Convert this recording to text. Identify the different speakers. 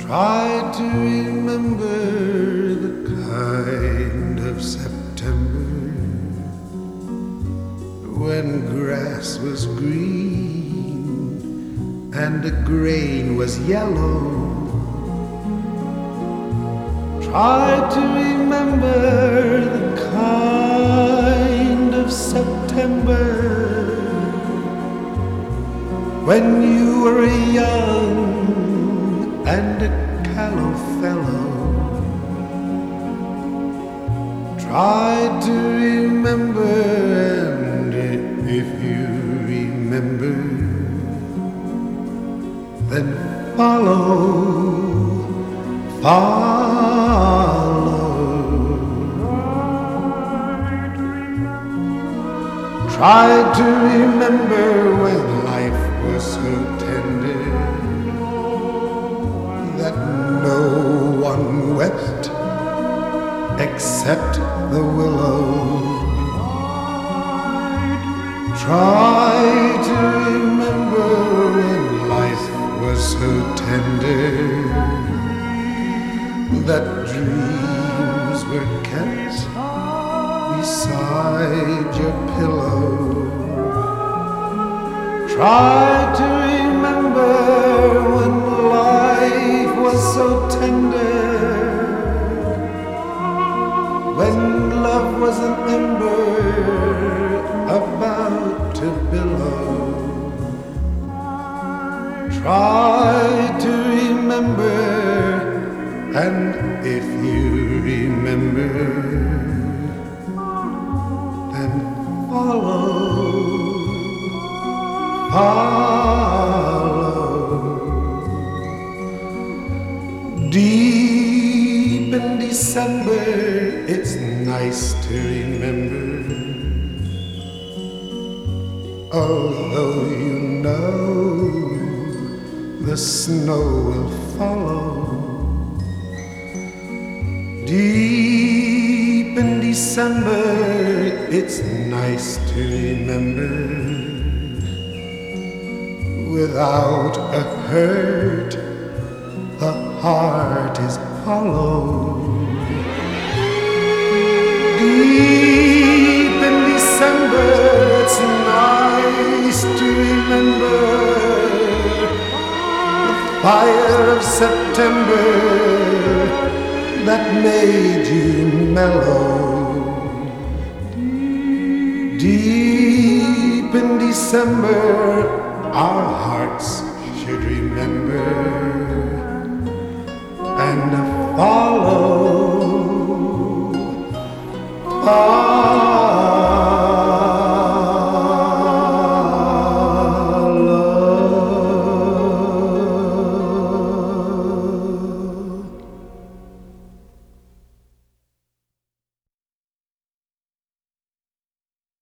Speaker 1: Try to remember the kind of September when grass was green and the grain was yellow. Try to remember the kind of September when you were young and a callow fellow. Try to remember, and if you remember, then follow, follow. Try to remember when life was so tender that no one wept except the willow. Try to remember when life was so tender that dreams were kept beside your pillow. Try to remember when life was so tender, when love was an ember about to billow. Try to remember, and if you remember, then follow, follow. Deep in December, it's nice to remember, although you know the snow will follow. Deep in December, it's nice to remember, without a hurt, the heart is hollow. Deep in December, it's nice to remember the fire of September that made you mellow. Deep in December, our hearts should remember and follow.